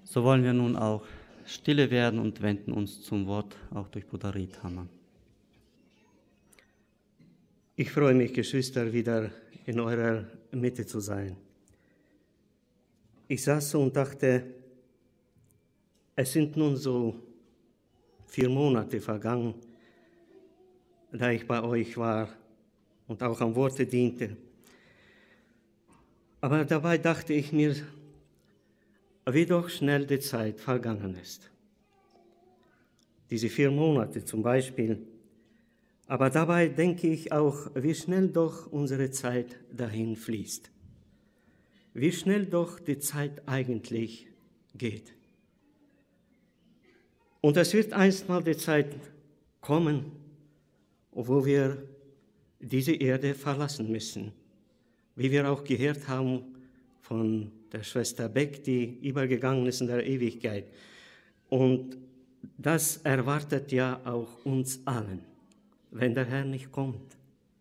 So wollen wir nun auch stille werden und wenden uns zum Wort, auch durch Bruder Riethammer. Ich freue mich, Geschwister, wieder in eurer Mitte zu sein. Ich saß so und dachte, es sind nun so 4 Monate vergangen, da ich bei euch war und auch am Worte diente. Aber dabei dachte ich mir, wie doch schnell die Zeit vergangen ist. Diese 4 Monate zum Beispiel. Aber dabei denke ich auch, wie schnell doch unsere Zeit dahin fließt. Wie schnell doch die Zeit eigentlich geht. Und es wird einstmal die Zeit kommen, wo wir diese Erde verlassen müssen. Wie wir auch gehört haben von der Schwester Beck, die übergegangen ist in der Ewigkeit. Und das erwartet ja auch uns allen, wenn der Herr nicht kommt.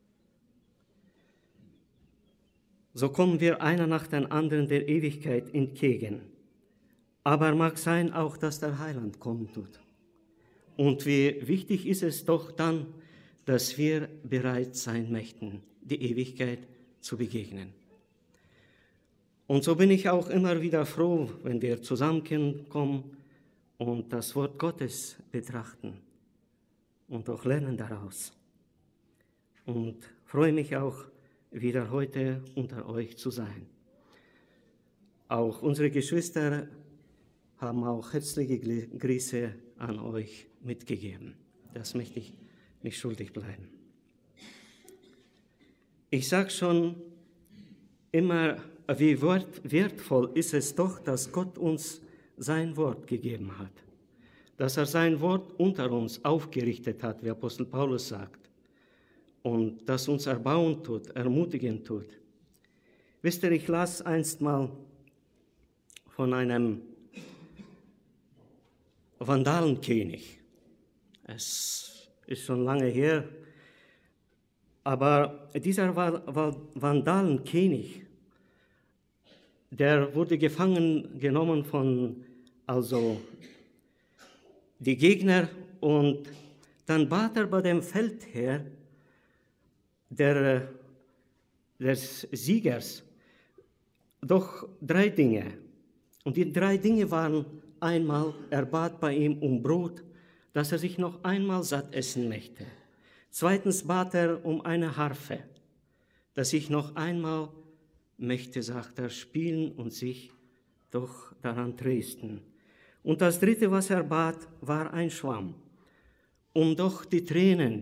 So kommen wir einer nach dem anderen der Ewigkeit entgegen. Aber mag sein auch, dass der Heiland kommen tut. Und wie wichtig ist es doch dann, dass wir bereit sein möchten, die Ewigkeit zu begegnen. Und so bin ich auch immer wieder froh, wenn wir zusammenkommen und das Wort Gottes betrachten und auch lernen daraus. Und freue mich auch, wieder heute unter euch zu sein. Auch unsere Geschwister haben auch herzliche Grüße an euch mitgegeben. Das möchte ich nicht schuldig bleiben. Ich sage schon immer, wie wertvoll ist es doch, dass Gott uns sein Wort gegeben hat. Dass er sein Wort unter uns aufgerichtet hat, wie Apostel Paulus sagt. Und das uns erbauen tut, ermutigen tut. Wisst ihr, ich las einst mal von einem Vandalenkönig. Es ist schon lange her, aber dieser Vandalenkönig, der wurde gefangen genommen von die Gegner, und dann bat er bei dem Feldherr des Siegers doch 3 Dinge. Und die 3 Dinge waren einmal, er bat bei ihm um Brot, dass er sich noch einmal satt essen möchte. Zweitens bat er um eine Harfe, dass ich noch einmal möchte, sagt er, spielen und sich doch daran trösten. Und das 3., was er bat, war ein Schwamm, um doch die Tränen,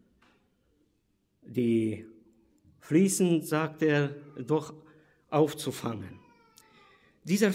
die fließen, sagt er, doch aufzufangen. Dieser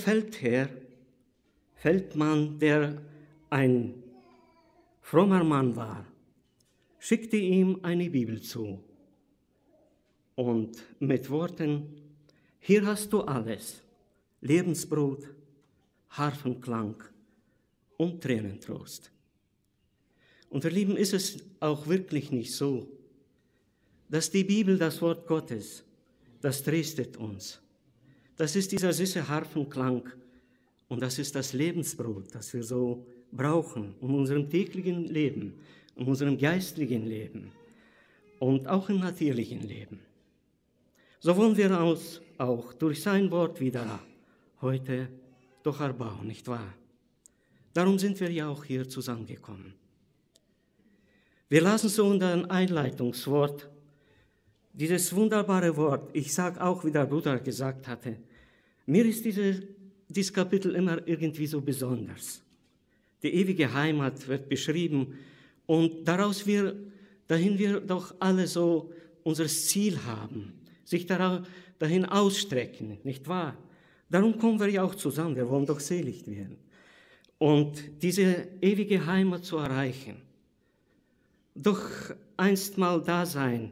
Feldmann, der ein frommer Mann war, schickte ihm eine Bibel zu und mit Worten: Hier hast du alles, Lebensbrot, Harfenklang und Tränentrost. Und ihr Lieben, ist es auch wirklich nicht so, dass die Bibel, das Wort Gottes, das tröstet uns. Das ist dieser süße Harfenklang und das ist das Lebensbrot, das wir so brauchen in unserem täglichen Leben, in unserem geistlichen Leben und auch im natürlichen Leben. So wollen wir uns auch durch sein Wort wieder heute doch erbauen, nicht wahr? Darum sind wir ja auch hier zusammengekommen. Wir lasen so in dem Einleitungswort dieses wunderbare Wort. Ich sage auch, wie der Bruder gesagt hatte, mir ist dieses Kapitel immer irgendwie so besonders. Die ewige Heimat wird beschrieben und dahin wir doch alle so unser Ziel haben, sich dahin ausstrecken, nicht wahr? Darum kommen wir ja auch zusammen, wir wollen doch selig werden. Und diese ewige Heimat zu erreichen, doch einst mal da sein,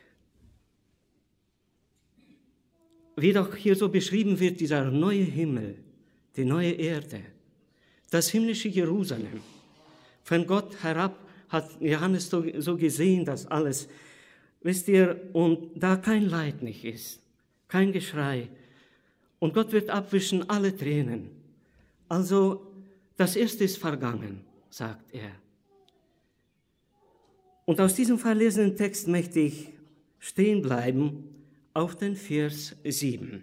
wie doch hier so beschrieben wird, dieser neue Himmel, die neue Erde, das himmlische Jerusalem. Von Gott herab hat Johannes so gesehen, dass alles, wisst ihr, und da kein Leid nicht ist, kein Geschrei. Und Gott wird abwischen alle Tränen. Also, das Erste ist vergangen, sagt er. Und aus diesem verlesenen Text möchte ich stehen bleiben auf den Vers 7.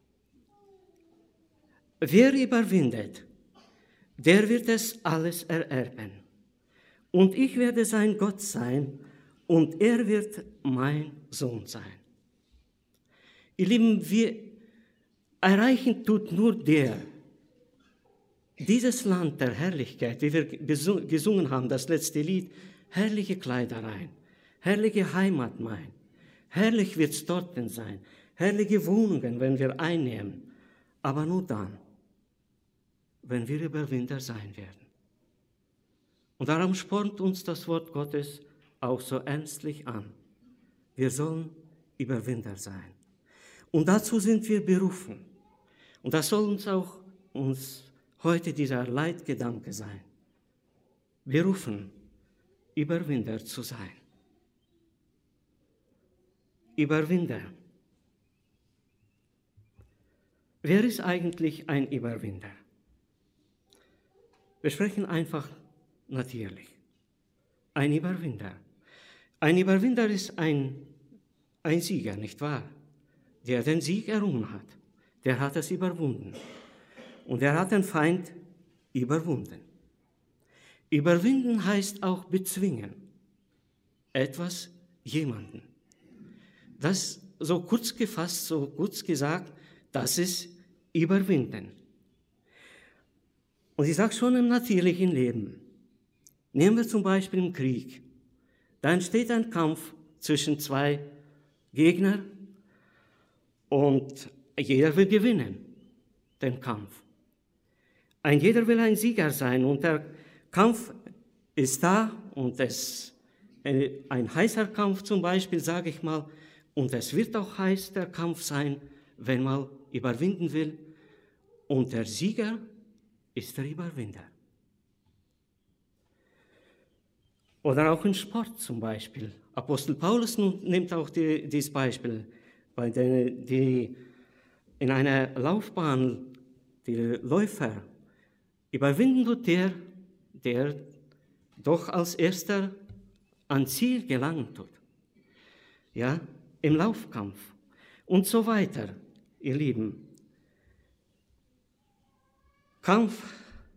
Wer überwindet, der wird es alles ererben. Und ich werde sein Gott sein, und er wird mein Sohn sein. Ihr Lieben, wir erreichen tut nur der, dieses Land der Herrlichkeit, wie wir gesungen haben, das letzte Lied, herrliche Kleider rein, herrliche Heimat mein, herrlich wird es dort sein, herrliche Wohnungen, wenn wir einnehmen, aber nur dann, wenn wir Überwinder sein werden. Und darum spornt uns das Wort Gottes auch so ernstlich an. Wir sollen Überwinder sein. Und dazu sind wir berufen. Und das soll uns heute dieser Leitgedanke sein. Berufen, Überwinder zu sein. Überwinder. Wer ist eigentlich ein Überwinder? Wir sprechen einfach natürlich. Ein Überwinder. Ein Überwinder ist ein Sieger, nicht wahr? Der den Sieg errungen hat. Der hat es überwunden. Und er hat den Feind überwunden. Überwinden heißt auch bezwingen. Etwas, jemanden. Das so kurz gefasst, so kurz gesagt, das ist Überwinden. Und ich sage schon im natürlichen Leben. Nehmen wir zum Beispiel im Krieg. Da entsteht ein Kampf zwischen zwei Gegnern und jeder will gewinnen, den Kampf. Jeder will ein Sieger sein und der Kampf ist da und ein heißer Kampf zum Beispiel, sage ich mal, und es wird auch heiß der Kampf sein, wenn man überwinden will. Und der Sieger ist der Überwinder. Oder auch im Sport zum Beispiel. Apostel Paulus nimmt auch dieses Beispiel, bei die in einer Laufbahn die Läufer überwinden tut der doch als erster ans Ziel gelangen tut. Ja, im Laufkampf und so weiter, ihr Lieben. Kampf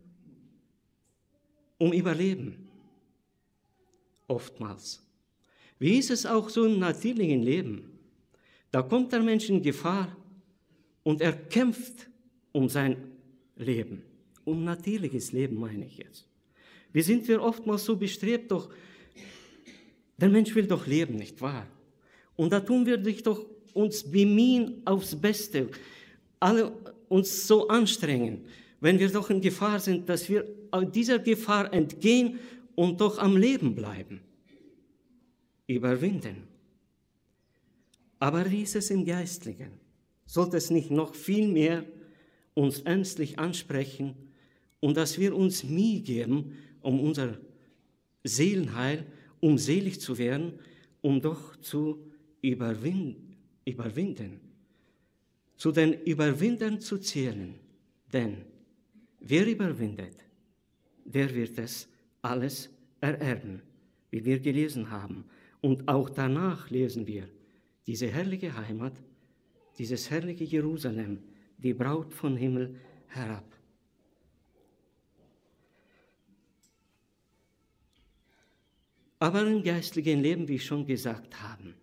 um Überleben, oftmals. Wie ist es auch so im natürlichen Leben? Da kommt der Mensch in Gefahr und er kämpft um sein Leben, um natürliches Leben meine ich jetzt. Wie sind wir oftmals so bestrebt, doch der Mensch will doch leben, nicht wahr? Und da tun wir doch uns bemühen aufs Beste, alle uns so anstrengen, wenn wir doch in Gefahr sind, dass wir dieser Gefahr entgehen und doch am Leben bleiben. Überwinden. Aber wie ist es im Geistlichen? Sollte es nicht noch viel mehr uns ernstlich ansprechen und dass wir uns Mühe geben, um unser Seelenheil, um selig zu werden, um doch zu überwinden, zu den Überwindern zu zählen. Denn wer überwindet, der wird es alles ererben, wie wir gelesen haben. Und auch danach lesen wir, diese herrliche Heimat, dieses herrliche Jerusalem, die Braut vom Himmel herab. Aber im geistlichen Leben, wie ich schon gesagt habe,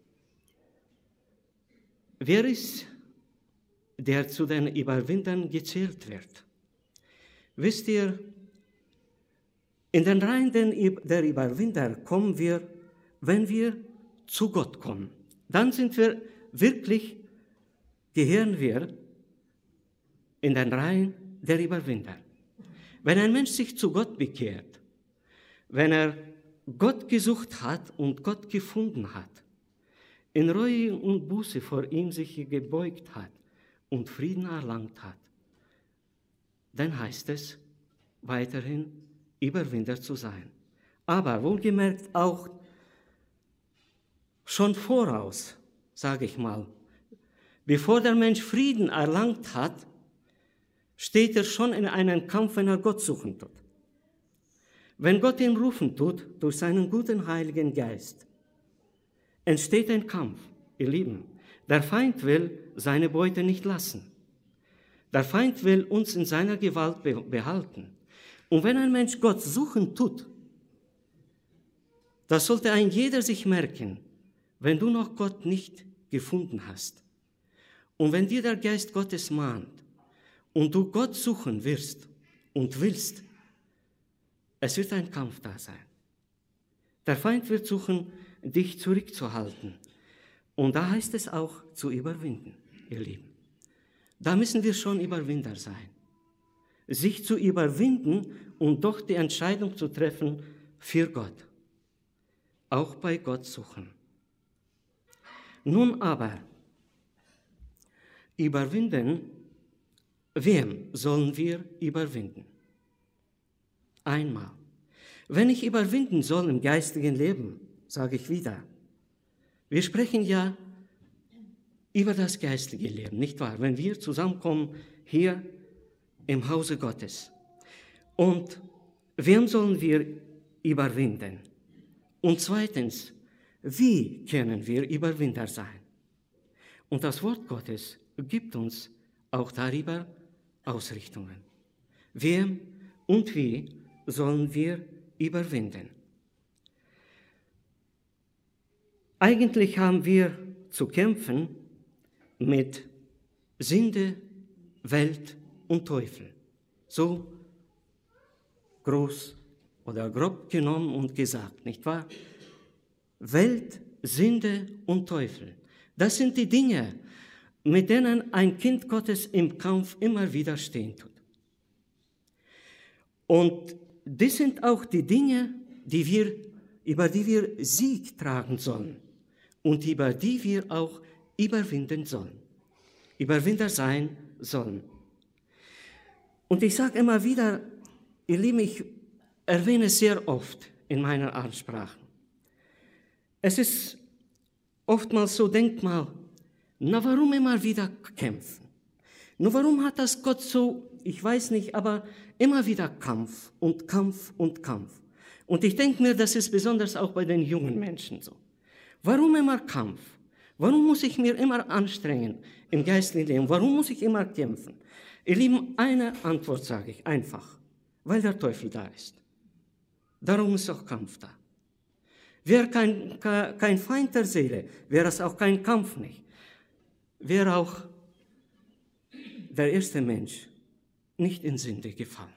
wer ist, der zu den Überwindern gezählt wird? Wisst ihr, in den Reihen der Überwinder kommen wir, wenn wir zu Gott kommen. Dann sind wir wirklich, gehören wir in den Reihen der Überwinder. Wenn ein Mensch sich zu Gott bekehrt, wenn er Gott gesucht hat und Gott gefunden hat, in Reue und Buße vor ihm sich gebeugt hat und Frieden erlangt hat, dann heißt es weiterhin Überwinder zu sein. Aber wohlgemerkt auch schon voraus, sage ich mal, bevor der Mensch Frieden erlangt hat, steht er schon in einem Kampf, wenn er Gott suchen tut. Wenn Gott ihn rufen tut, durch seinen guten Heiligen Geist, entsteht ein Kampf, ihr Lieben. Der Feind will seine Beute nicht lassen. Der Feind will uns in seiner Gewalt behalten. Und wenn ein Mensch Gott suchen tut, das sollte ein jeder sich merken, wenn du noch Gott nicht gefunden hast. Und wenn dir der Geist Gottes mahnt und du Gott suchen wirst und willst, es wird ein Kampf da sein. Der Feind wird suchen, dich zurückzuhalten. Und da heißt es auch, zu überwinden, ihr Lieben. Da müssen wir schon Überwinder sein. Sich zu überwinden und doch die Entscheidung zu treffen für Gott. Auch bei Gott suchen. Nun aber, überwinden, wem sollen wir überwinden? Einmal. Wenn ich überwinden soll im geistigen Leben, sage ich wieder, wir sprechen ja über das geistige Leben, nicht wahr? Wenn wir zusammenkommen hier im Hause Gottes. Und wem sollen wir überwinden? Und zweitens, wie können wir Überwinder sein? Und das Wort Gottes gibt uns auch darüber Ausrichtungen. Wem und wie sollen wir überwinden? Eigentlich haben wir zu kämpfen mit Sünde, Welt und Teufel. So groß oder grob genommen und gesagt, nicht wahr? Welt, Sünde und Teufel. Das sind die Dinge, mit denen ein Kind Gottes im Kampf immer wieder stehen tut. Und das sind auch die Dinge, über die wir Sieg tragen sollen und über die wir auch überwinden sollen, Überwinder sein sollen. Und ich sage immer wieder, ihr Lieben, ich erwähne es sehr oft in meiner Ansprache. Es ist oftmals so, denkt mal, na warum immer wieder kämpfen? Nur warum hat das Gott so, ich weiß nicht, aber immer wieder Kampf und Kampf und Kampf. Und ich denke mir, das ist besonders auch bei den jungen Menschen so. Warum immer Kampf? Warum muss ich mir immer anstrengen im geistlichen Leben? Warum muss ich immer kämpfen? Ihr Lieben, eine Antwort sage ich einfach, weil der Teufel da ist. Darum ist auch Kampf da. Wäre kein Feind der Seele, wäre es auch kein Kampf nicht. Wäre auch der erste Mensch nicht in Sünde gefallen.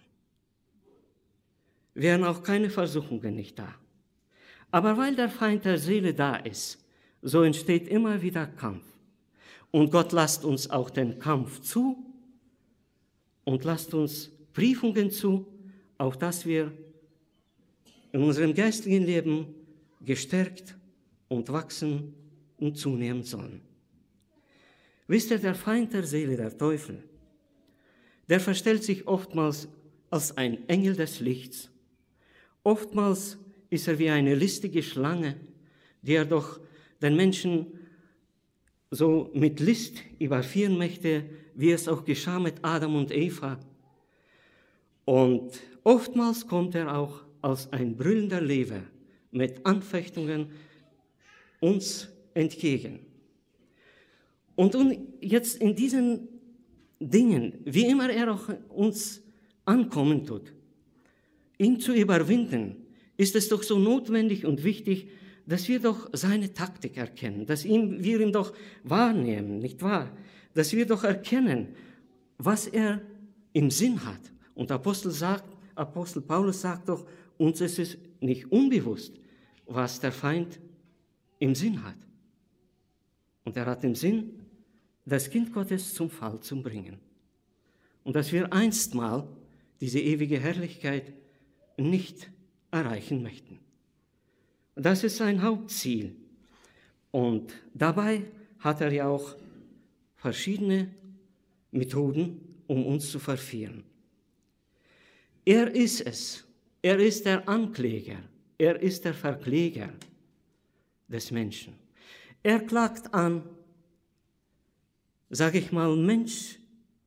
Wären auch keine Versuchungen nicht da. Aber weil der Feind der Seele da ist, so entsteht immer wieder Kampf. Und Gott lasst uns auch den Kampf zu und lasst uns Prüfungen zu, auch dass wir in unserem geistlichen Leben gestärkt und wachsen und zunehmen sollen. Wisst ihr, der Feind der Seele, der Teufel, der verstellt sich oftmals als ein Engel des Lichts. Oftmals ist er wie eine listige Schlange, die er doch den Menschen so mit List überführen möchte, wie es auch geschah mit Adam und Eva. Und oftmals kommt er auch als ein brüllender Löwe mit Anfechtungen uns entgegen. Und jetzt in diesen Dingen, wie immer er auch uns ankommen tut, ihn zu überwinden, ist es doch so notwendig und wichtig, dass wir doch seine Taktik erkennen, dass wir ihn doch wahrnehmen, nicht wahr? Dass wir doch erkennen, was er im Sinn hat. Und Apostel Paulus sagt doch, uns ist es nicht unbewusst, was der Feind im Sinn hat. Und er hat im Sinn, das Kind Gottes zum Fall zu bringen. Und dass wir einstmal diese ewige Herrlichkeit nicht erreichen möchten. Das ist sein Hauptziel. Und dabei hat er ja auch verschiedene Methoden, um uns zu verführen. Er ist es. Er ist der Ankläger. Er ist der Verkläger des Menschen. Er klagt an, sage ich mal, Mensch,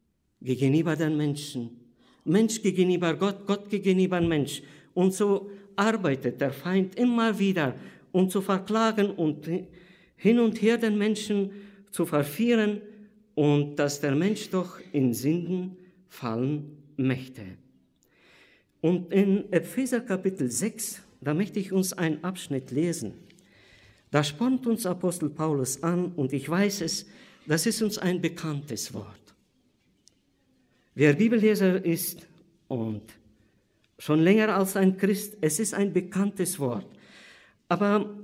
gegenüber den Menschen, Mensch gegenüber Gott, Gott gegenüber Mensch. Und so arbeitet der Feind immer wieder, um zu verklagen und hin und her den Menschen zu verführen und dass der Mensch doch in Sünden fallen möchte. Und in Epheser Kapitel 6, da möchte ich uns einen Abschnitt lesen. Da spornt uns Apostel Paulus an und ich weiß es, das ist uns ein bekanntes Wort. Wer Bibelleser ist und schon länger als ein Christ, es ist ein bekanntes Wort. Aber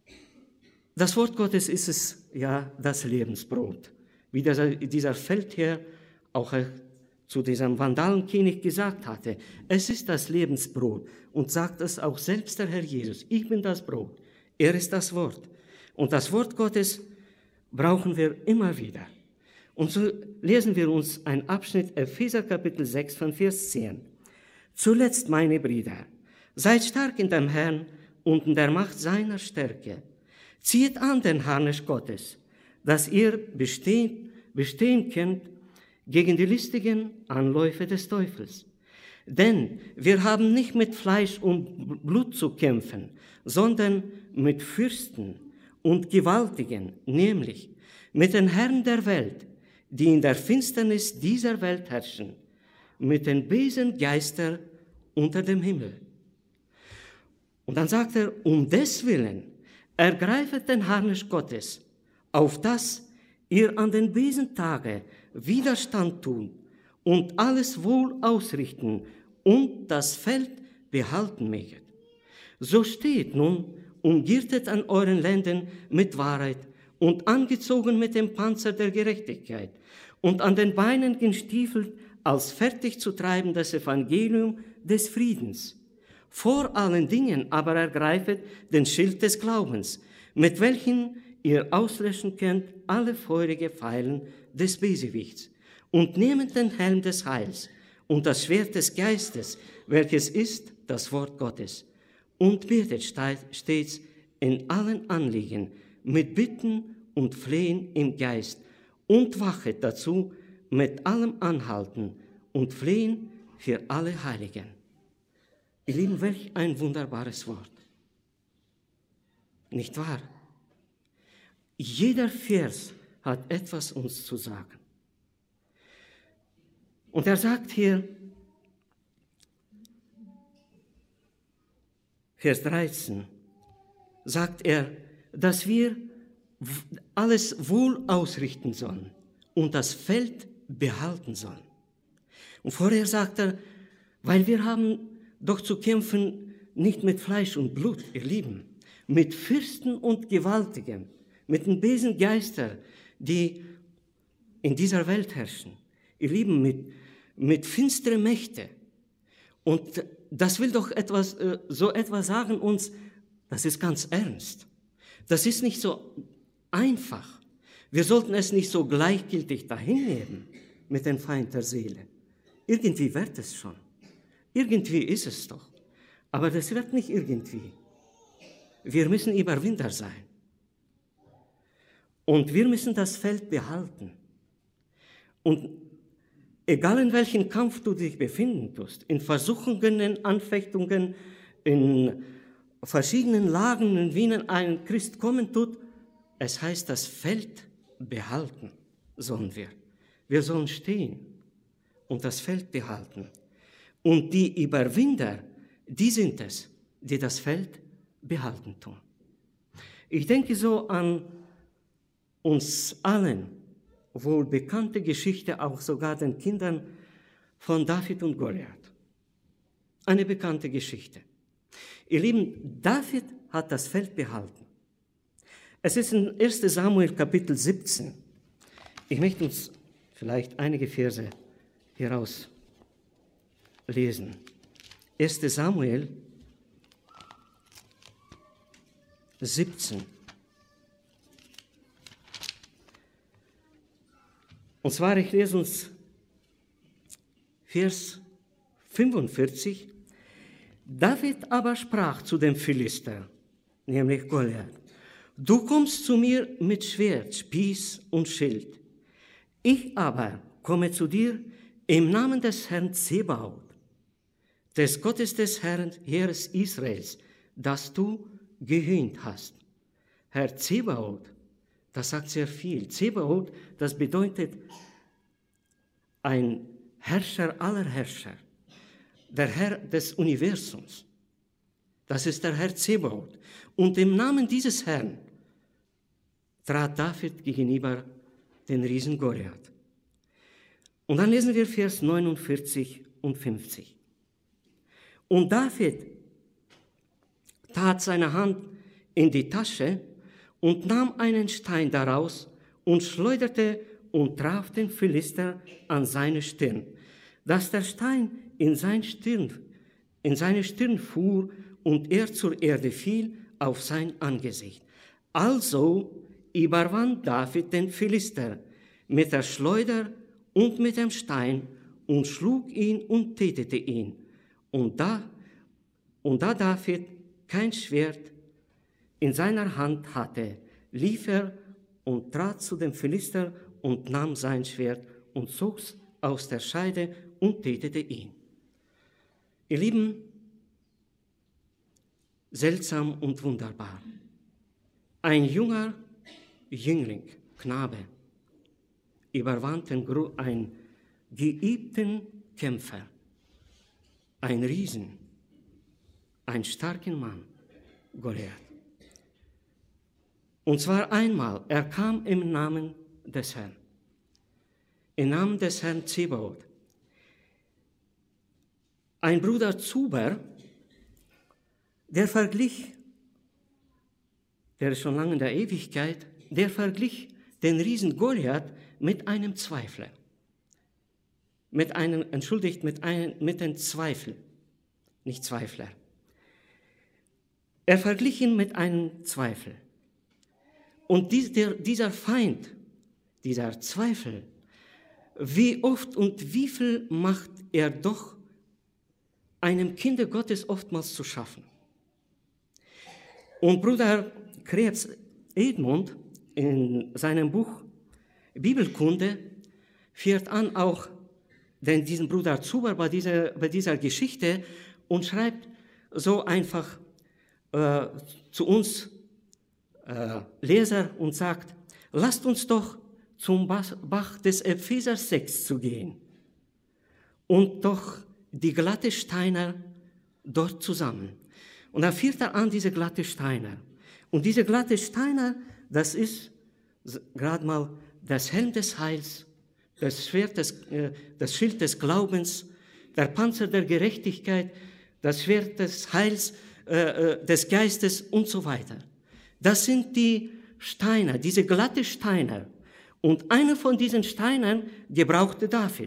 das Wort Gottes ist es ja das Lebensbrot. Wie dieser Feldherr auch zu diesem Vandalenkönig gesagt hatte. Es ist das Lebensbrot und sagt es auch selbst der Herr Jesus. Ich bin das Brot. Er ist das Wort. Und das Wort Gottes brauchen wir immer wieder. Und so lesen wir uns einen Abschnitt Epheser Kapitel 6 von Vers 10. Zuletzt, meine Brüder, seid stark in dem Herrn und in der Macht seiner Stärke. Zieht an den Harnisch Gottes, dass ihr bestehen könnt gegen die listigen Anläufe des Teufels. Denn wir haben nicht mit Fleisch und Blut zu kämpfen, sondern mit Fürsten und Gewaltigen, nämlich mit den Herren der Welt, die in der Finsternis dieser Welt herrschen, mit den bösen Geistern unter dem Himmel. Und dann sagt er, um deswillen ergreifet den Harnisch Gottes, auf dass ihr an den bösen Tagen Widerstand tun und alles wohl ausrichten und das Feld behalten möget. So steht nun, umgürtet an euren Lenden mit Wahrheit und angezogen mit dem Panzer der Gerechtigkeit und an den Beinen gestiefelt, als fertig zu treiben das Evangelium des Friedens. Vor allen Dingen aber ergreifet den Schild des Glaubens, mit welchem ihr auslöschen könnt alle feurige Pfeilen des Bösewichts, und nehmet den Helm des Heils und das Schwert des Geistes, welches ist das Wort Gottes, und betet stets in allen Anliegen mit Bitten und Flehen im Geist und wachet dazu mit allem Anhalten und Flehen für alle Heiligen. Ihr Lieben, welch ein wunderbares Wort. Nicht wahr? Jeder Vers hat etwas uns zu sagen. Und er sagt hier, Vers 13, sagt er, dass wir alles wohl ausrichten sollen und das Feld behalten sollen. Und vorher sagt er, weil wir haben doch zu kämpfen nicht mit Fleisch und Blut, ihr Lieben, mit Fürsten und Gewaltigen, mit den bösen Geistern, die in dieser Welt herrschen. Ihr Lieben, mit finsteren Mächten. Und das will doch so etwas sagen uns, das ist ganz ernst. Das ist nicht so einfach. Wir sollten es nicht so gleichgültig dahinnehmen mit dem Feind der Seele. Irgendwie wird es schon. Irgendwie ist es doch. Aber das wird nicht irgendwie. Wir müssen Überwinder sein. Und wir müssen das Feld behalten. Und egal in welchem Kampf du dich befinden tust, in Versuchungen, in Anfechtungen, in verschiedenen Lagen, in denen ein Christ kommen tut, es heißt, das Feld behalten sollen wir. Wir sollen stehen und das Feld behalten. Und die Überwinder, die sind es, die das Feld behalten tun. Ich denke so an uns allen wohl bekannte Geschichte, auch sogar den Kindern von David und Goliath. Eine bekannte Geschichte. Ihr Lieben, David hat das Feld behalten. Es ist in 1. Samuel Kapitel 17. Ich möchte uns vielleicht einige Verse hieraus lesen. 1. Samuel 17. Und zwar, ich lese uns Vers 45. David aber sprach zu dem Philister, nämlich Goliath, du kommst zu mir mit Schwert, Spieß und Schild. Ich aber komme zu dir im Namen des Herrn Zebaoth, des Gottes des Herrn Heeres Israels, das du gehöhnt hast. Herr Zebaoth, das sagt sehr viel. Zebaoth, das bedeutet ein Herrscher aller Herrscher, der Herr des Universums. Das ist der Herr Zebaoth. Und im Namen dieses Herrn trat David gegenüber den Riesen Goliath. Und dann lesen wir Vers 49 und 50. Und David tat seine Hand in die Tasche und nahm einen Stein daraus und schleuderte und traf den Philister an seine Stirn, dass der Stein in seine Stirn fuhr und er zur Erde fiel auf sein Angesicht. Also überwand David den Philister mit der Schleuder und mit dem Stein und schlug ihn und tötete ihn. Und da David kein Schwert in seiner Hand hatte, lief er und trat zu dem Philister und nahm sein Schwert und zog's aus der Scheide und tötete ihn. Ihr Lieben, seltsam und wunderbar. Ein junger Jüngling, Knabe, überwand einen geübten Kämpfer, ein Riesen, einen starken Mann, Goliath. Und zwar einmal, er kam im Namen des Herrn, im Namen des Herrn Zebaoth. Ein Bruder Zuber, der ist schon lange in der Ewigkeit, der verglich den Riesen Goliath mit einem Zweifler. Mit den Zweifel, nicht Zweifler. Er verglich ihn mit einem Zweifel. Und dieser Feind, dieser Zweifel, wie oft und wie viel macht er doch einem Kinde Gottes oftmals zu schaffen. Und Bruder Krebs Edmund in seinem Buch Bibelkunde führt an auch diesen Bruder Zuber bei dieser Geschichte und schreibt so einfach zu uns Leser und sagt, lasst uns doch zum Bach des Epheser 6 zu gehen und doch die glatte Steiner dort zusammen. Und da führt er an diese glatte Steiner. Und diese glatte Steiner, das ist gerade mal das Helm des Heils, das Schwert das Schild des Glaubens, der Panzer der Gerechtigkeit, das Schwert des Heils, des Geistes und so weiter. Das sind die Steiner, diese glatte Steiner. Und einer von diesen Steinern gebrauchte David.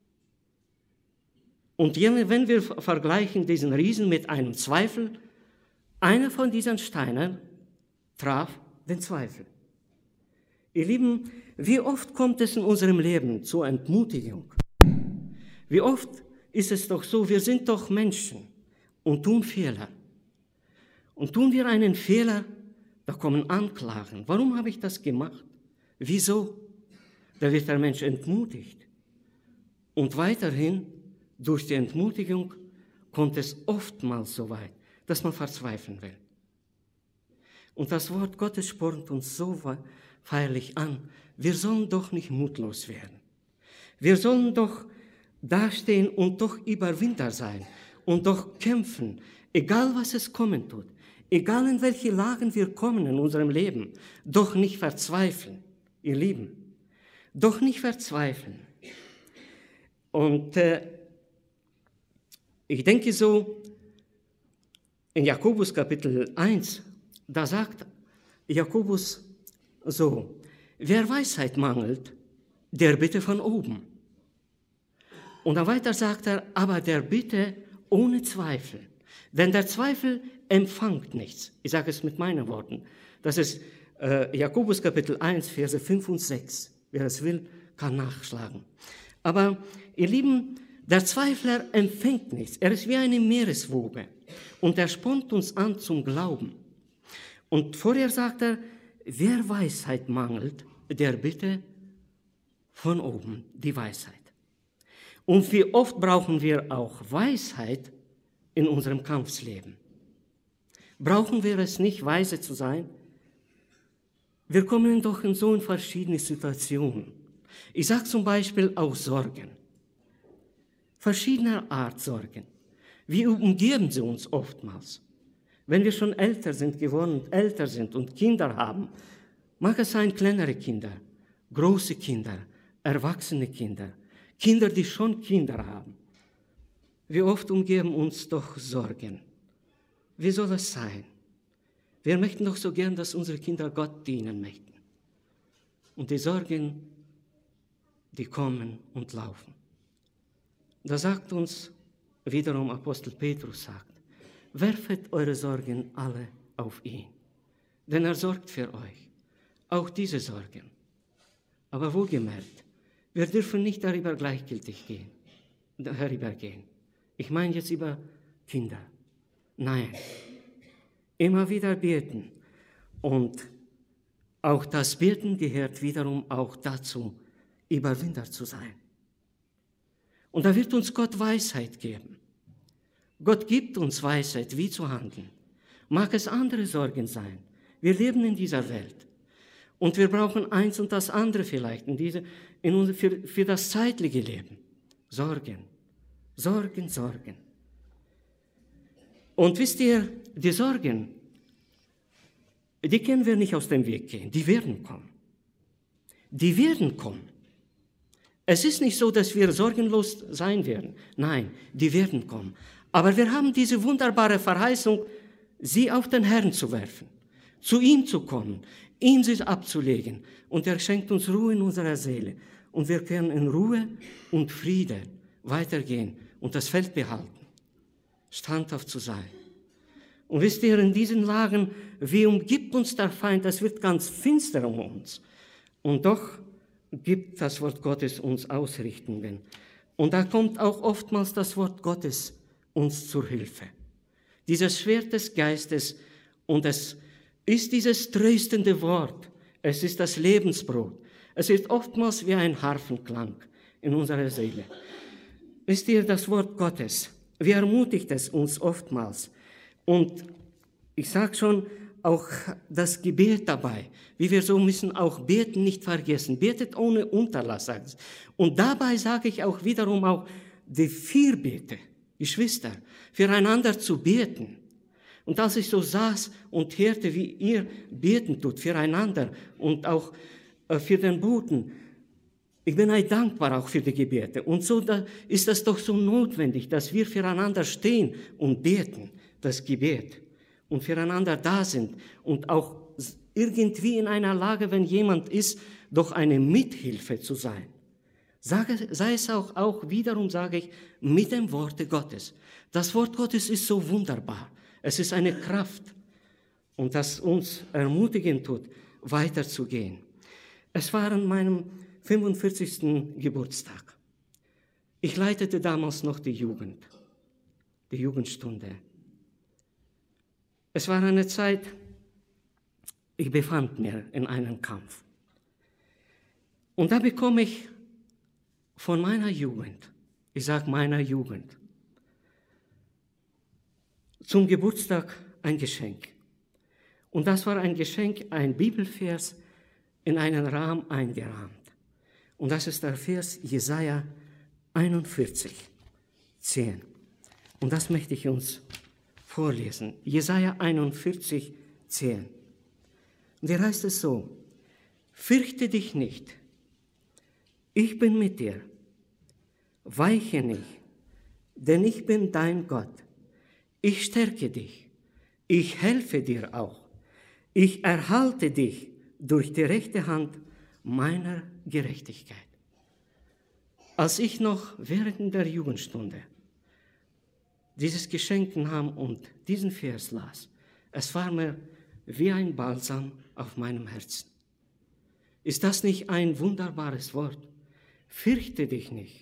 Und wenn wir vergleichen diesen Riesen mit einem Zweifel, einer von diesen Steinern traf den Zweifel. Ihr Lieben, wie oft kommt es in unserem Leben zur Entmutigung? Wie oft ist es doch so, wir sind doch Menschen und tun Fehler. Und tun wir einen Fehler, da kommen Anklagen. Warum habe ich das gemacht? Wieso? Da wird der Mensch entmutigt. Und weiterhin, durch die Entmutigung, kommt es oftmals so weit, dass man verzweifeln will. Und das Wort Gottes spornt uns so feierlich an, wir sollen doch nicht mutlos werden. Wir sollen doch dastehen und doch Überwinder sein und doch kämpfen, egal was es kommen tut, egal in welche Lagen wir kommen in unserem Leben, doch nicht verzweifeln, ihr Lieben, doch nicht verzweifeln. Und ich denke so, in Jakobus Kapitel 1, da sagt Jakobus so, wer Weisheit mangelt, der bitte von oben. Und dann weiter sagt er, aber der bitte ohne Zweifel. Denn der Zweifel empfängt nichts. Ich sage es mit meinen Worten. Das ist Jakobus Kapitel 1, Verse 5 und 6. Wer es will, kann nachschlagen. Aber ihr Lieben, der Zweifler empfängt nichts. Er ist wie eine Meereswoge. Und er spornt uns an zum Glauben. Und vorher sagt er, wer Weisheit mangelt, der bitte von oben die Weisheit. Und wie oft brauchen wir auch Weisheit in unserem Kampfleben? Brauchen wir es nicht, weise zu sein? Wir kommen doch in so verschiedene Situationen. Ich sage zum Beispiel auch Sorgen. Verschiedener Art Sorgen. Wie umgeben sie uns oftmals? Wenn wir schon älter sind geworden, älter sind und Kinder haben, mag es sein kleinere Kinder, große Kinder, erwachsene Kinder, Kinder, die schon Kinder haben. Wie oft umgeben uns doch Sorgen. Wie soll es sein? Wir möchten doch so gern, dass unsere Kinder Gott dienen möchten. Und die Sorgen, die kommen und laufen. Da sagt uns wiederum Apostel Petrus, sagt, werfet eure Sorgen alle auf ihn, denn er sorgt für euch, auch diese Sorgen. Aber wohlgemerkt, wir dürfen nicht darüber gleichgültig herübergehen. Ich meine jetzt über Kinder. Nein, immer wieder beten. Und auch das Beten gehört wiederum auch dazu, Überwinder zu sein. Und da wird uns Gott Weisheit geben. Gott gibt uns Weisheit, wie zu handeln. Mag es andere Sorgen sein. Wir leben in dieser Welt. Und wir brauchen eins und das andere vielleicht für das zeitliche Leben. Sorgen, Sorgen, Sorgen. Und wisst ihr, die Sorgen, die können wir nicht aus dem Weg gehen. Die werden kommen. Die werden kommen. Es ist nicht so, dass wir sorgenlos sein werden. Nein, die werden kommen. Aber wir haben diese wunderbare Verheißung, sie auf den Herrn zu werfen, zu ihm zu kommen, ihm sie abzulegen. Und er schenkt uns Ruhe in unserer Seele. Und wir können in Ruhe und Friede weitergehen und das Feld behalten, standhaft zu sein. Und wisst ihr, in diesen Lagen, wie umgibt uns der Feind, das wird ganz finster um uns. Und doch gibt das Wort Gottes uns Ausrichtungen. Und da kommt auch oftmals das Wort Gottes uns zur Hilfe. Dieses Schwert des Geistes, und es ist dieses tröstende Wort, es ist das Lebensbrot. Es ist oftmals wie ein Harfenklang in unserer Seele. Wisst ihr, das Wort Gottes, wie ermutigt es uns oftmals. Und ich sage schon, auch das Gebet dabei, wie wir so müssen auch beten nicht vergessen. Betet ohne Unterlass, sagt es. Und dabei sage ich auch wiederum auch die Fürbitte, Geschwister, füreinander zu beten. Und als ich so saß und hörte, wie ihr beten tut füreinander und auch für den Boten, ich bin dankbar auch für die Gebete. Und so ist das doch so notwendig, dass wir füreinander stehen und beten, das Gebet, und füreinander da sind und auch irgendwie in einer Lage, wenn jemand ist, doch eine Mithilfe zu sein. Sei es auch wiederum, sage ich, mit dem Worte Gottes. Das Wort Gottes ist so wunderbar. Es ist eine Kraft, und das uns ermutigen tut, weiterzugehen. Es war an meinem 45. Geburtstag. Ich leitete damals noch die Jugendstunde. Es war eine Zeit, ich befand mich in einem Kampf. Und da bekomme ich von meiner Jugend, ich sage meiner Jugend, zum Geburtstag ein Geschenk. Und das war ein Geschenk, ein Bibelvers in einen Rahmen eingerahmt. Und das ist der Vers Jesaja 41, 10. Und das möchte ich uns vorlesen. Jesaja 41, 10. Und hier heißt es so: Fürchte dich nicht, ich bin mit dir. Weiche nicht, denn ich bin dein Gott. Ich stärke dich, ich helfe dir auch. Ich erhalte dich durch die rechte Hand meiner Gerechtigkeit. Als ich noch während der Jugendstunde dieses Geschenk nahm und diesen Vers las, es war mir wie ein Balsam auf meinem Herzen. Ist das nicht ein wunderbares Wort? Fürchte dich nicht.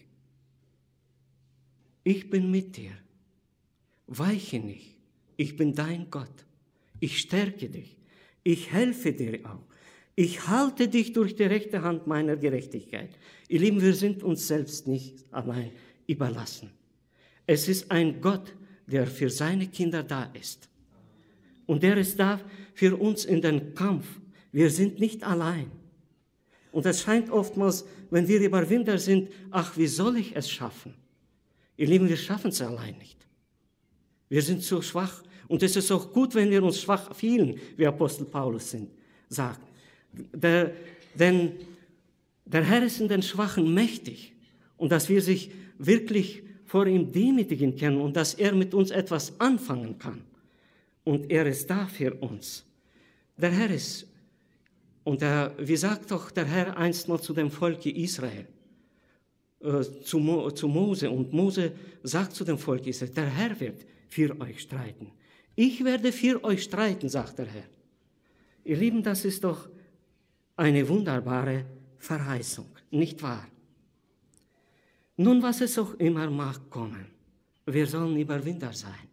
Ich bin mit dir. Weiche nicht. Ich bin dein Gott. Ich stärke dich. Ich helfe dir auch. Ich halte dich durch die rechte Hand meiner Gerechtigkeit. Ihr Lieben, wir sind uns selbst nicht allein überlassen. Es ist ein Gott, der für seine Kinder da ist. Und der ist da für uns in den Kampf. Wir sind nicht allein. Und es scheint oftmals, wenn wir Überwinder sind, ach, wie soll ich es schaffen? Ihr Lieben, wir schaffen es allein nicht. Wir sind so schwach. Und es ist auch gut, wenn wir uns schwach fühlen, wie Apostel Paulus sagt. Denn der Herr ist in den Schwachen mächtig. Und dass wir sich wirklich vor ihm demütigen können und dass er mit uns etwas anfangen kann. Und er ist da für uns. Der Herr ist, und wie sagt doch der Herr einstmal zu dem Volk Israel, zu Mose, und Mose sagt zu dem Volk Israel, der Herr wird für euch streiten. Ich werde für euch streiten, sagt der Herr. Ihr Lieben, das ist doch eine wunderbare Verheißung, nicht wahr? Nun, was es auch immer mag kommen, wir sollen Überwinder sein.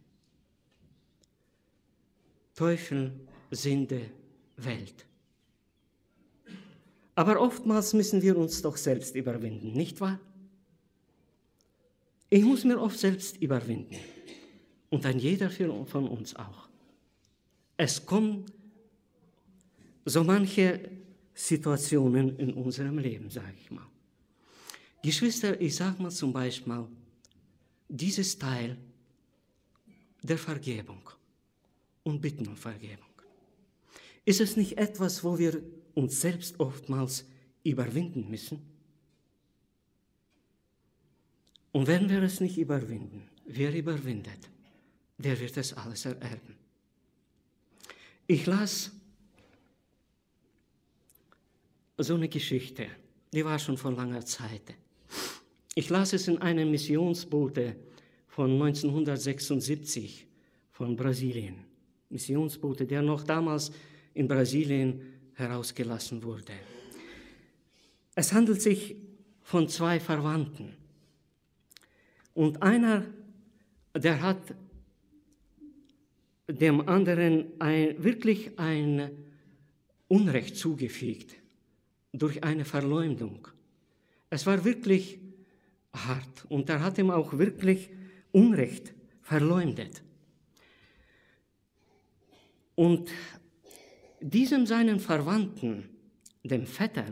Teufel, Sünde, Welt. Aber oftmals müssen wir uns doch selbst überwinden, nicht wahr? Ich muss mir oft selbst überwinden. Und ein jeder von uns auch. Es kommen so manche Situationen in unserem Leben, sage ich mal. Geschwister, ich sage mal zum Beispiel, dieses Teil der Vergebung und Bitten um Vergebung. Ist es nicht etwas, wo wir uns selbst oftmals überwinden müssen? Und wenn wir es nicht überwinden, wer überwindet, der wird es alles ererben. Ich las so eine Geschichte, die war schon vor langer Zeit. Ich las es in einem Missionsbote von 1976 von Brasilien. Missionsbote, der noch damals in Brasilien herausgelassen wurde. Es handelt sich von zwei Verwandten. Und einer, der hat dem anderen wirklich ein Unrecht zugefügt durch eine Verleumdung. Es war wirklich hart und er hat ihm auch wirklich Unrecht verleumdet. Und diesem seinen Verwandten, dem Vetter,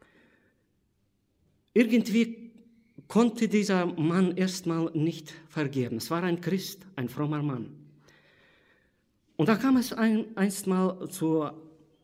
irgendwie konnte dieser Mann erstmal nicht vergeben. Es war ein Christ, ein frommer Mann. Und da kam es einstmal zu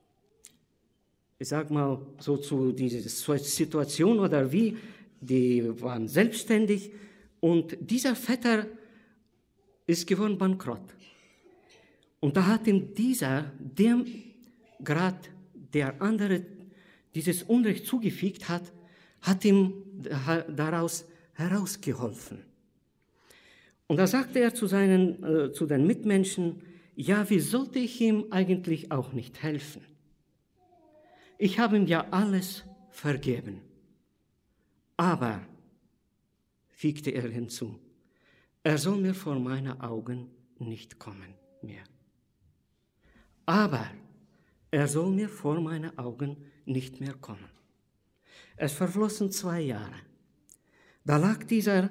dieser Situation oder wie, die waren selbstständig und dieser Vetter ist geworden bankrott. Und da hat ihm dem gerade der andere dieses Unrecht zugefügt hat ihm daraus herausgeholfen. Und da sagte er zu den Mitmenschen, ja, wie sollte ich ihm eigentlich auch nicht helfen? Ich habe ihm ja alles vergeben. Aber, fügte er hinzu, er soll mir vor meine Augen nicht kommen mehr. Aber er soll mir vor meine Augen nicht mehr kommen. Es verflossen 2 Jahre. Da lag dieser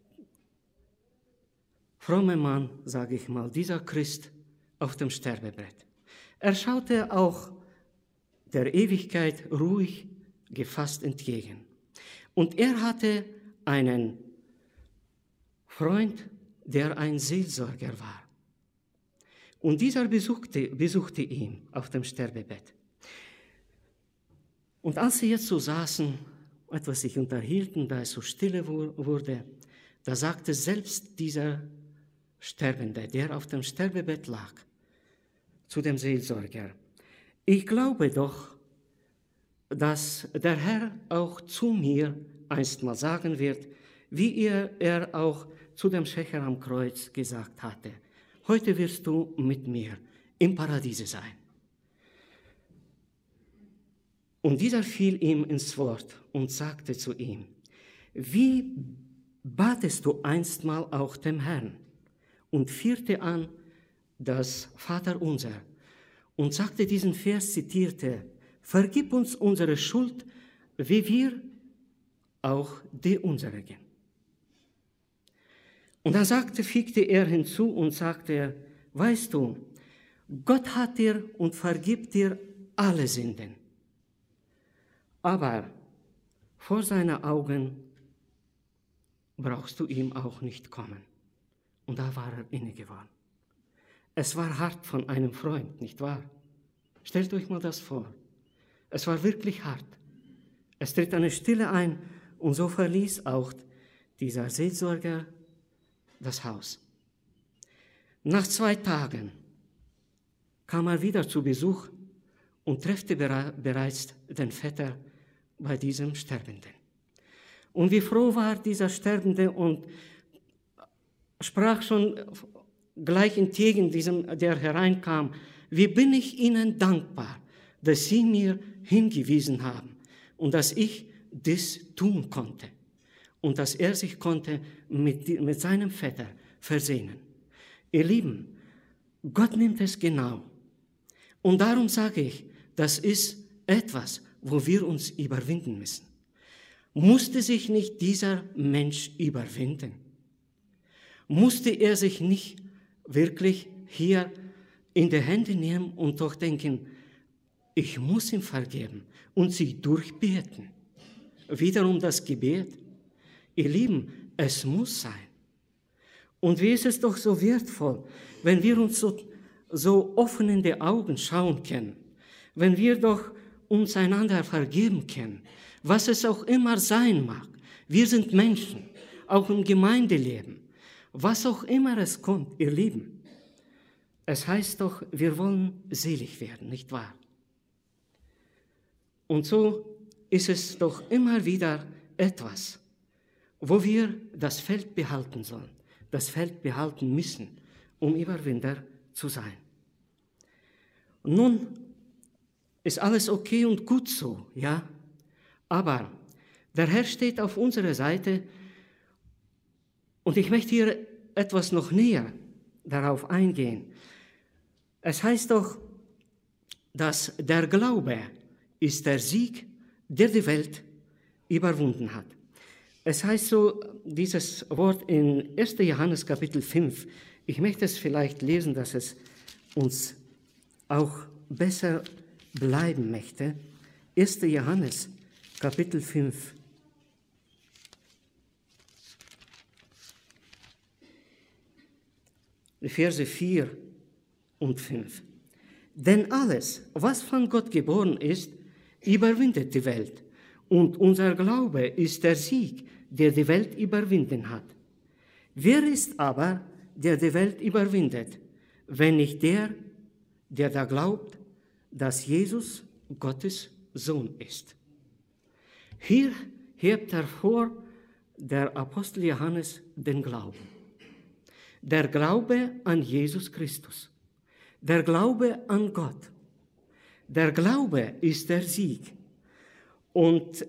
fromme Mann, sage ich mal, dieser Christ auf dem Sterbebrett. Er schaute auch der Ewigkeit ruhig gefasst entgegen. Und er hatte einen Freund, der ein Seelsorger war. Und dieser besuchte ihn auf dem Sterbebett. Und als sie jetzt so saßen, etwas sich unterhielten, da es so stille wurde, da sagte selbst dieser Sterbende, der auf dem Sterbebett lag, zu dem Seelsorger, ich glaube doch, dass der Herr auch zu mir einstmal sagen wird, wie er auch zu dem Schächer am Kreuz gesagt hatte, heute wirst du mit mir im Paradiese sein. Und dieser fiel ihm ins Wort und sagte zu ihm, wie batest du einstmal auch dem Herrn? Und führte an das Vaterunser und sagte diesen Vers, zitierte, vergib uns unsere Schuld, wie wir auch die unserigen. Und dann fügte er hinzu und sagte, weißt du, Gott hat dir und vergibt dir alle Sünden. Aber vor seinen Augen brauchst du ihm auch nicht kommen. Und da war er inne geworden. Es war hart von einem Freund, nicht wahr? Stellt euch mal das vor. Es war wirklich hart. Es tritt eine Stille ein und so verließ auch dieser Seelsorger das Haus. Nach 2 Tagen kam er wieder zu Besuch und treffte bereits den Vetter bei diesem Sterbenden. Und wie froh war dieser Sterbende und sprach schon gleich entgegen diesem, der hereinkam, wie bin ich Ihnen dankbar, dass Sie mir hingewiesen haben und dass ich das tun konnte und dass er sich konnte mit seinem Vetter versöhnen. Ihr Lieben, Gott nimmt es genau. Und darum sage ich, das ist etwas, wo wir uns überwinden müssen. Musste sich nicht dieser Mensch überwinden? Musste er sich nicht wirklich hier in die Hände nehmen und doch denken, ich muss ihm vergeben und sich durchbeten? Wiederum das Gebet. Ihr Lieben, es muss sein. Und wie ist es doch so wertvoll, wenn wir uns so offen in die Augen schauen können, wenn wir doch uns einander vergeben können, was es auch immer sein mag. Wir sind Menschen, auch im Gemeindeleben. Was auch immer es kommt, ihr Lieben. Es heißt doch, wir wollen selig werden, nicht wahr? Und so ist es doch immer wieder etwas, wo wir das Feld behalten sollen, das Feld behalten müssen, um Überwinder zu sein. Und nun ist alles okay und gut so, ja? Aber der Herr steht auf unserer Seite und ich möchte hier etwas noch näher darauf eingehen. Es heißt doch, dass der Glaube ist der Sieg, der die Welt überwunden hat. Es heißt so, dieses Wort in 1. Johannes Kapitel 5. Ich möchte es vielleicht lesen, dass es uns auch besser bleiben möchte. 1. Johannes Kapitel 5. Die Verse 4 und 5. Denn alles, was von Gott geboren ist, überwindet die Welt. Und unser Glaube ist der Sieg, der die Welt überwinden hat. Wer ist aber, der die Welt überwindet, wenn nicht der, der da glaubt, dass Jesus Gottes Sohn ist? Hier hebt hervor der Apostel Johannes den Glauben. Der Glaube an Jesus Christus. Der Glaube an Gott. Der Glaube ist der Sieg. Und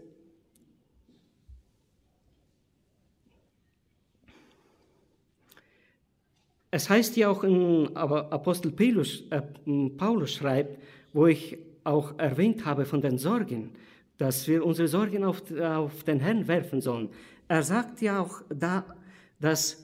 es heißt ja auch, Apostel Paulus schreibt, wo ich auch erwähnt habe von den Sorgen, dass wir unsere Sorgen auf den Herrn werfen sollen. Er sagt ja auch da, dass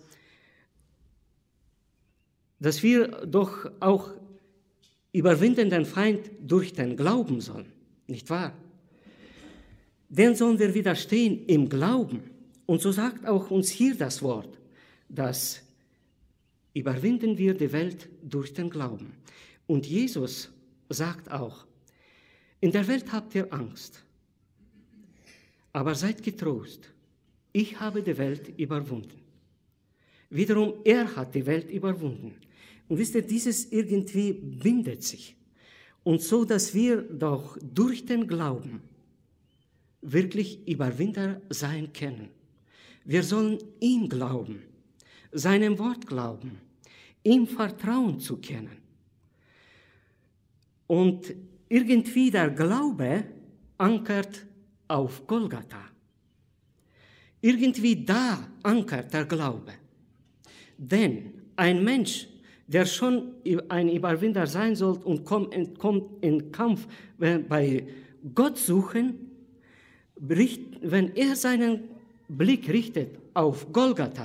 wir doch auch überwinden den Feind durch den Glauben sollen, nicht wahr? Den sollen wir widerstehen im Glauben. Und so sagt auch uns hier das Wort, dass überwinden wir die Welt durch den Glauben. Und Jesus sagt auch, in der Welt habt ihr Angst, aber seid getrost, ich habe die Welt überwunden. Wiederum, er hat die Welt überwunden. Und wisst ihr, dieses irgendwie bindet sich. Und so, dass wir doch durch den Glauben wirklich Überwinder sein können. Wir sollen ihm glauben, seinem Wort glauben, ihm vertrauen zu können. Und irgendwie der Glaube ankert auf Golgatha. Irgendwie da ankert der Glaube. Denn ein Mensch, der schon ein Überwinder sein soll und kommt in Kampf bei Gott suchen, wenn er seinen Blick richtet auf Golgatha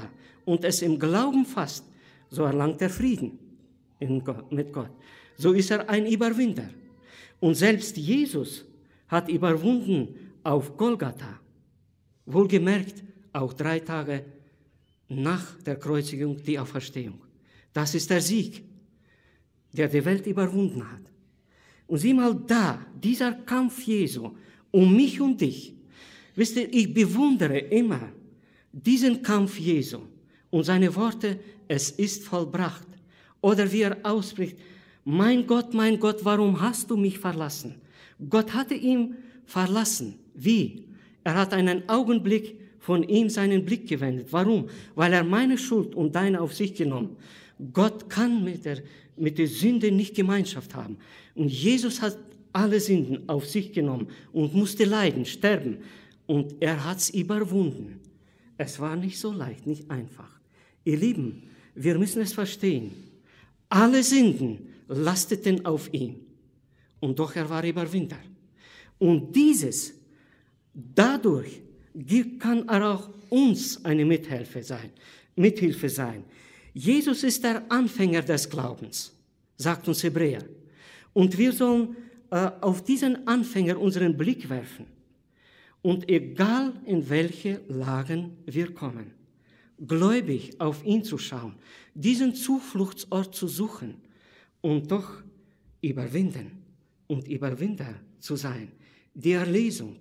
und es im Glauben fasst, so erlangt er Frieden mit Gott. So ist er ein Überwinder. Und selbst Jesus hat überwunden auf Golgatha. Wohlgemerkt, auch 3 Tage nach der Kreuzigung die Auferstehung. Das ist der Sieg, der die Welt überwunden hat. Und sieh mal da, dieser Kampf Jesu um mich und dich. Wisst ihr, ich bewundere immer diesen Kampf Jesu und seine Worte, es ist vollbracht. Oder wie er ausspricht, mein Gott, warum hast du mich verlassen? Gott hatte ihn verlassen. Wie? Er hat einen Augenblick von ihm seinen Blick gewendet. Warum? Weil er meine Schuld und deine auf sich genommen. Gott kann mit der Sünde nicht Gemeinschaft haben. Und Jesus hat alle Sünden auf sich genommen und musste leiden, sterben. Und er hat es überwunden. Es war nicht so leicht, nicht einfach. Ihr Lieben, wir müssen es verstehen. Alle Sünden lasteten auf ihm. Und doch er war Überwinder. Und dadurch kann er auch uns eine Mithilfe sein. Jesus ist der Anfänger des Glaubens, sagt uns Hebräer. Und wir sollen auf diesen Anfänger unseren Blick werfen. Und egal in welche Lagen wir kommen, gläubig auf ihn zu schauen, diesen Zufluchtsort zu suchen und doch überwinden und Überwinder zu sein. Die Erlesung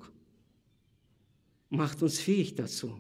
macht uns fähig dazu.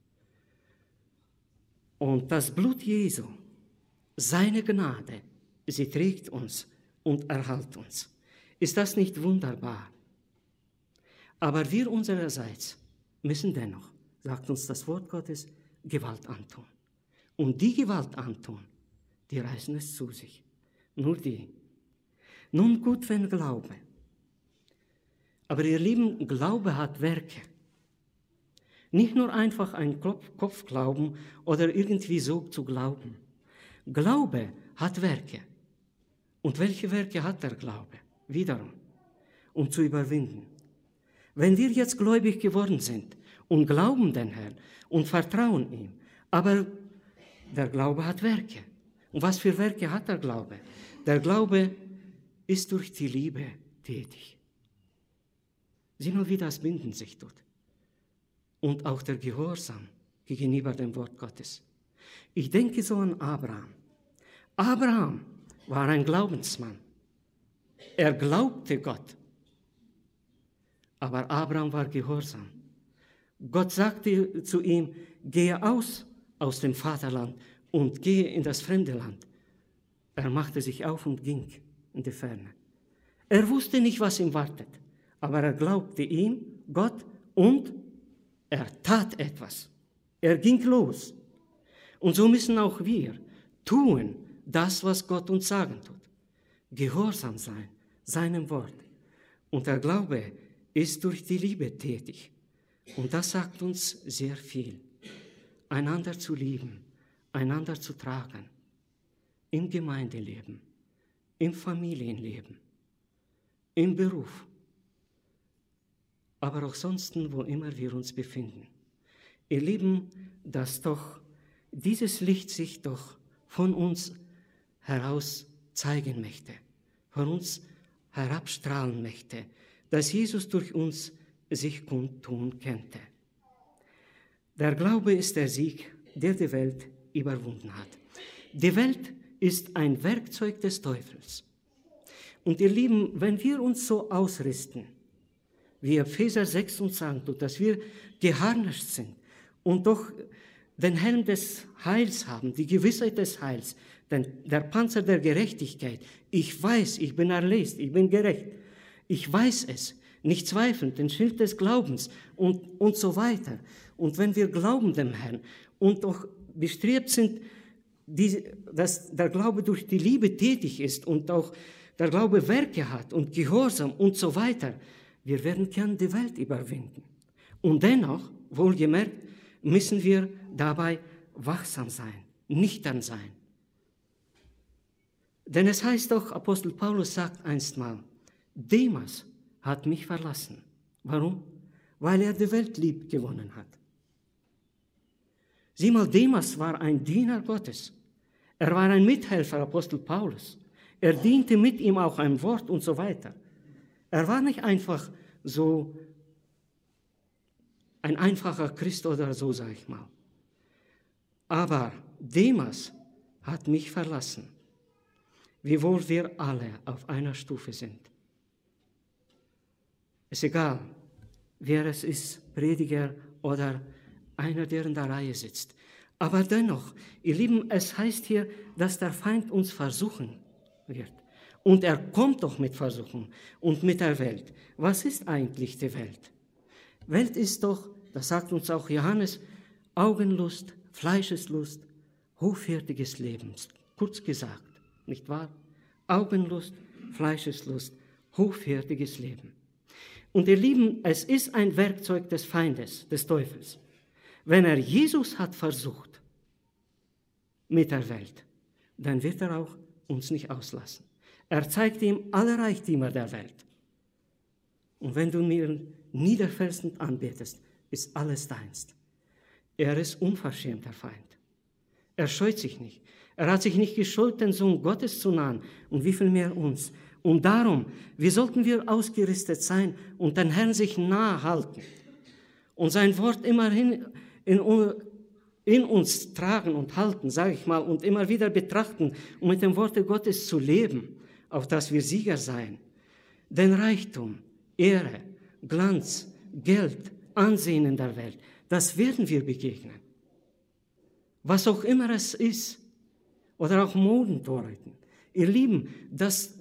Und das Blut Jesu, seine Gnade, sie trägt uns und erhält uns. Ist das nicht wunderbar? Aber wir unsererseits müssen dennoch, sagt uns das Wort Gottes, Gewalt antun. Und die Gewalt antun, die reißen es zu sich. Nur die. Nun gut, wenn Glaube. Aber ihr Lieben, Glaube hat Werke. Nicht nur einfach ein Kopfglauben oder irgendwie so zu glauben. Glaube hat Werke. Und welche Werke hat der Glaube? Wiederum, um zu überwinden. Wenn wir jetzt gläubig geworden sind und glauben den Herrn und vertrauen ihm, aber der Glaube hat Werke. Und was für Werke hat der Glaube? Der Glaube ist durch die Liebe tätig. Sieh mal, wie das Binden sich tut. Und auch der Gehorsam gegenüber dem Wort Gottes. Ich denke so an Abraham. Abraham war ein Glaubensmann. Er glaubte Gott. Aber Abraham war gehorsam. Gott sagte zu ihm, gehe aus dem Vaterland und gehe in das fremde Land. Er machte sich auf und ging in die Ferne. Er wusste nicht, was ihm wartet, aber er glaubte ihm, Gott, und er tat etwas. Er ging los. Und so müssen auch wir tun, das, was Gott uns sagen tut. Gehorsam sein, seinem Wort. Und der Glaube ist durch die Liebe tätig. Und das sagt uns sehr viel. Einander zu lieben, einander zu tragen. Im Gemeindeleben, im Familienleben, im Beruf. Aber auch sonst, wo immer wir uns befinden. Ihr Lieben, dieses Licht sich doch von uns heraus zeigen möchte, von uns herabstrahlen möchte, dass Jesus durch uns sich kundtun könnte. Der Glaube ist der Sieg, der die Welt überwunden hat. Die Welt ist ein Werkzeug des Teufels. Und ihr Lieben, wenn wir uns so ausrüsten, wie Epheser 6 uns sagt, dass wir geharnischt sind und doch den Helm des Heils haben, die Gewissheit des Heils, der Panzer der Gerechtigkeit. Ich weiß, ich bin erlöst, ich bin gerecht. Ich weiß es, nicht zweifelnd, den Schild des Glaubens und so weiter. Und wenn wir glauben dem Herrn und doch bestrebt sind, dass der Glaube durch die Liebe tätig ist und auch der Glaube Werke hat und Gehorsam und so weiter, wir werden gern die Welt überwinden. Und dennoch, wohlgemerkt, müssen wir dabei wachsam sein, nüchtern sein. Denn es heißt doch, Apostel Paulus sagt einstmal, Demas hat mich verlassen. Warum? Weil er die Welt lieb gewonnen hat. Sieh mal, Demas war ein Diener Gottes. Er war ein Mithelfer, Apostel Paulus. Er diente mit ihm auch ein Wort und so weiter. Er war nicht einfach so ein einfacher Christ oder so, sage ich mal. Aber Demas hat mich verlassen, wiewohl wir alle auf einer Stufe sind. Ist egal, wer es ist, Prediger oder einer, der in der Reihe sitzt. Aber dennoch, ihr Lieben, es heißt hier, dass der Feind uns versuchen wird. Und er kommt doch mit Versuchen und mit der Welt. Was ist eigentlich die Welt? Welt ist doch, das sagt uns auch Johannes, Augenlust, Fleischeslust, hochwertiges Leben. Kurz gesagt, nicht wahr? Augenlust, Fleischeslust, hochwertiges Leben. Und ihr Lieben, es ist ein Werkzeug des Feindes, des Teufels. Wenn er Jesus hat versucht mit der Welt, dann wird er auch uns nicht auslassen. Er zeigt ihm alle Reichtümer der Welt. Und wenn du mir niederfällst und anbetest, ist alles deins. Er ist unverschämt, der Feind. Er scheut sich nicht. Er hat sich nicht gescheut, den Sohn Gottes zu nahen. Und wie viel mehr uns. Und darum, wie sollten wir ausgerüstet sein und den Herrn sich nahe halten und sein Wort immerhin in uns tragen und halten, sage ich mal, und immer wieder betrachten, um mit dem Worte Gottes zu leben, auf dass wir Sieger seien. Denn Reichtum, Ehre, Glanz, Geld, Ansehen in der Welt, das werden wir begegnen. Was auch immer es ist, oder auch Modentorheiten. Ihr Lieben, das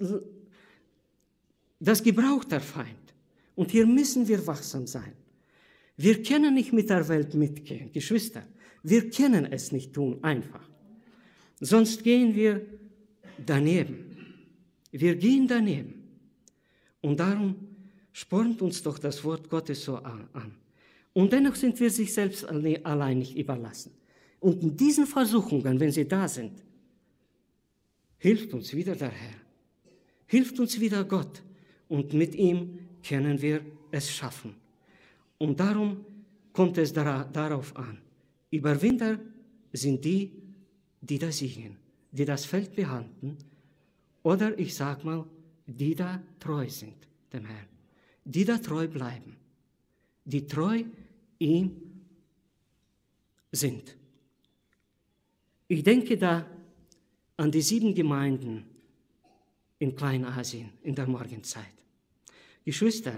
gebraucht der Feind. Und hier müssen wir wachsam sein. Wir können nicht mit der Welt mitgehen, Geschwister. Wir können es nicht tun, einfach. Sonst gehen wir daneben. Wir gehen daneben. Und darum spornt uns doch das Wort Gottes so an. Und dennoch sind wir sich selbst allein nicht überlassen. Und in diesen Versuchungen, wenn sie da sind, hilft uns wieder der Herr. Hilft uns wieder Gott. Und mit ihm können wir es schaffen. Und darum kommt es darauf an. Überwinder sind die, die da siegen, die das Feld behalten, oder ich sag mal, die da treu sind dem Herrn, die da treu bleiben, die treu ihm sind. Ich denke da an die 7 Gemeinden in Kleinasien in der Morgenzeit. Geschwister,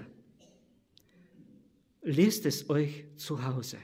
lest es euch zu Hause.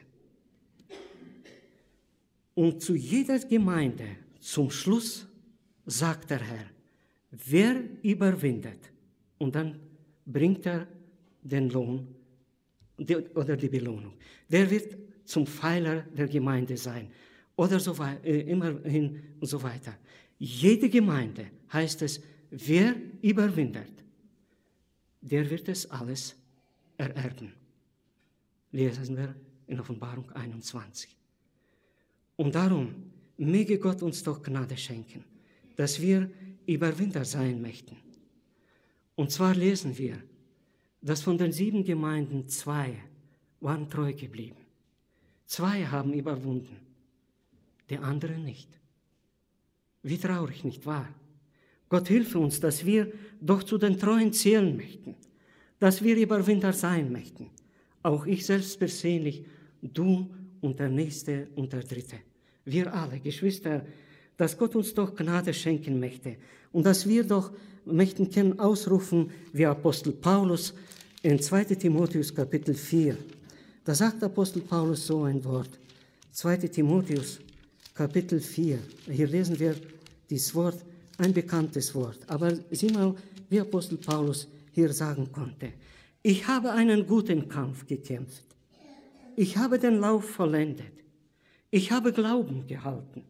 Und zu jeder Gemeinde zum Schluss sagt der Herr, wer überwindet, und dann bringt er den Lohn oder die Belohnung. Der wird zum Pfeiler der Gemeinde sein oder so immerhin und so weiter. Jede Gemeinde heißt es, wer überwindet, der wird es alles ererben. Lesen wir in Offenbarung 21. Und darum möge Gott uns doch Gnade schenken, dass wir Überwinder sein möchten. Und zwar lesen wir, dass von den 7 Gemeinden 2 waren treu geblieben. 2 haben überwunden, die anderen nicht. Wie traurig, nicht wahr? Gott hilfe uns, dass wir doch zu den Treuen zählen möchten, dass wir Überwinder sein möchten. Auch ich selbst persönlich, du und der Nächste und der Dritte. Wir alle, Geschwister, dass Gott uns doch Gnade schenken möchte und dass wir doch möchten können ausrufen, wie Apostel Paulus in 2. Timotheus Kapitel 4. Da sagt Apostel Paulus so ein Wort. 2. Timotheus Kapitel 4. Hier lesen wir dieses Wort, ein bekanntes Wort. Aber sieh mal, wie Apostel Paulus hier sagen konnte. Ich habe einen guten Kampf gekämpft. Ich habe den Lauf vollendet. Ich habe Glauben gehalten.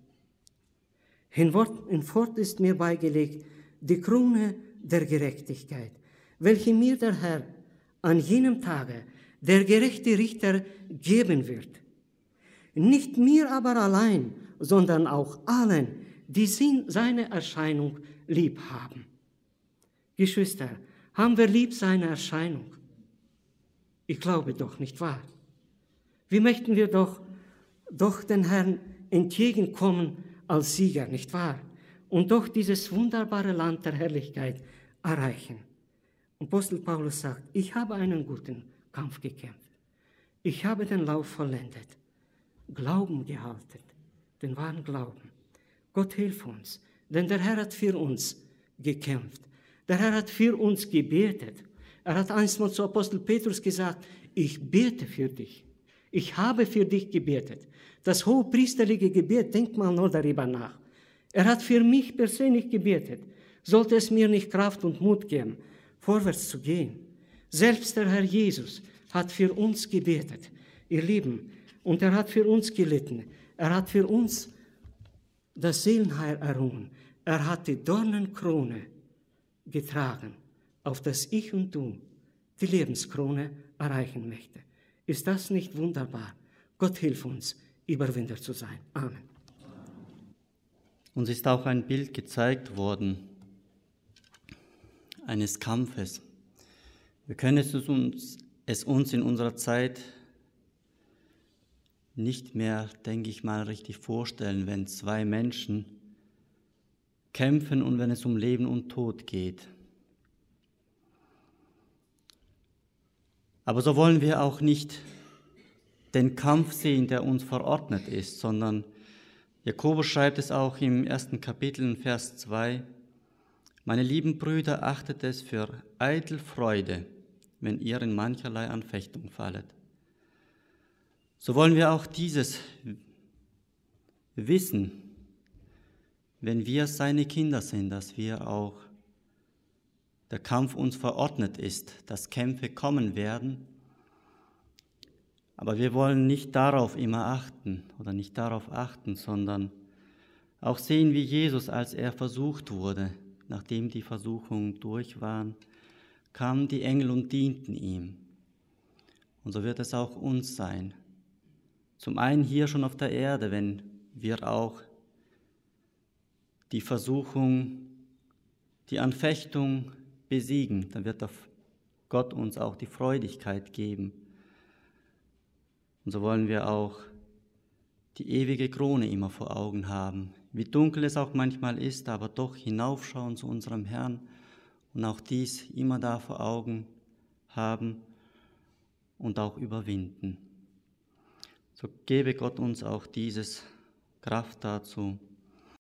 Hinfort ist mir beigelegt die Krone der Gerechtigkeit, welche mir der Herr an jenem Tage, der gerechte Richter, geben wird. Nicht mir aber allein, sondern auch allen, die seine Erscheinung lieb haben. Geschwister, haben wir lieb seine Erscheinung? Ich glaube doch, nicht wahr? Wie möchten wir doch doch den Herrn entgegenkommen als Sieger, nicht wahr? Und doch dieses wunderbare Land der Herrlichkeit erreichen. Apostel Paulus sagt, ich habe einen guten Kampf gekämpft. Ich habe den Lauf vollendet, Glauben gehalten, den wahren Glauben. Gott hilf uns, denn der Herr hat für uns gekämpft. Der Herr hat für uns gebetet. Er hat einmal zu Apostel Petrus gesagt, ich bete für dich. Ich habe für dich gebetet. Das hohepriesterliche Gebet, denk mal nur darüber nach. Er hat für mich persönlich gebetet. Sollte es mir nicht Kraft und Mut geben, vorwärts zu gehen. Selbst der Herr Jesus hat für uns gebetet, ihr Lieben, und er hat für uns gelitten. Er hat für uns das Seelenheil errungen. Er hat die Dornenkrone getragen, auf das ich und du die Lebenskrone erreichen möchten. Ist das nicht wunderbar? Gott hilf uns, Überwinder zu sein. Amen. Uns ist auch ein Bild gezeigt worden eines Kampfes. Wir können es uns in unserer Zeit nicht mehr, denke ich mal, richtig vorstellen, wenn zwei Menschen kämpfen und wenn es um Leben und Tod geht. Aber so wollen wir auch nicht den Kampf sehen, der uns verordnet ist, sondern Jakobus schreibt es auch im 1. Kapitel in Vers 2, meine lieben Brüder, achtet es für eitel Freude, wenn ihr in mancherlei Anfechtung fallet. So wollen wir auch dieses wissen, wenn wir seine Kinder sind, dass wir auch der Kampf uns verordnet ist, dass Kämpfe kommen werden. Aber wir wollen nicht darauf immer achten oder nicht darauf achten, sondern auch sehen, wie Jesus, als er versucht wurde, nachdem die Versuchungen durch waren, kamen die Engel und dienten ihm. Und so wird es auch uns sein. Zum einen hier schon auf der Erde, wenn wir auch die Versuchung, die Anfechtung besiegen, dann wird Gott uns auch die Freudigkeit geben. Und so wollen wir auch die ewige Krone immer vor Augen haben, wie dunkel es auch manchmal ist, aber doch hinaufschauen zu unserem Herrn und auch dies immer da vor Augen haben und auch überwinden. So gebe Gott uns auch dieses Kraft dazu,